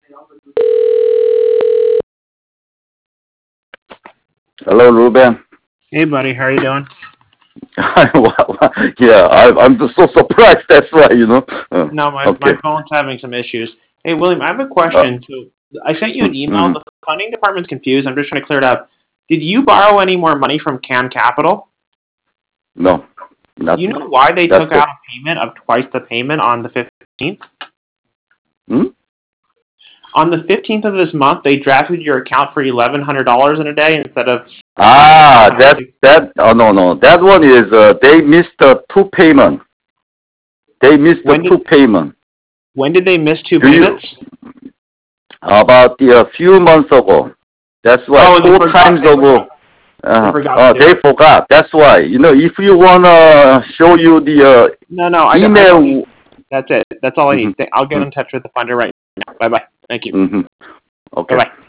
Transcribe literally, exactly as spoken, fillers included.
Hello, Ruben. Hey, buddy. How are you doing? Yeah, I, I'm just so surprised. That's why, you know. Uh, No, my, okay. my phone's having some issues. Hey, William, I have a Uh, question. So I sent you an email. mm, The funding department's confused. I'm just trying to clear it up. Did you borrow any more money from Can Capital? no, Do you nothing. know why they That's took it. out a payment of twice the payment on the fifteenth? Hmm? On the fifteenth of this month, they drafted your account for eleven hundred dollars in a day instead of Ah, that that. Oh no, no. That one is uh, they missed the two payment. They missed the when two did payment. when did they miss two Do you payments? about the, a few months ago? That's why Oh, they four forgot. times They ago. forgot. They Uh, forgot to uh, do they it. forgot. That's why. You know, if you wanna show you the uh, No, no, I don't. I don't need. email. That's it. That's all I Mm-hmm, need. I'll get in touch with the funder right now. Bye bye. Thank you. mm-hmm. Bye Okay. bye.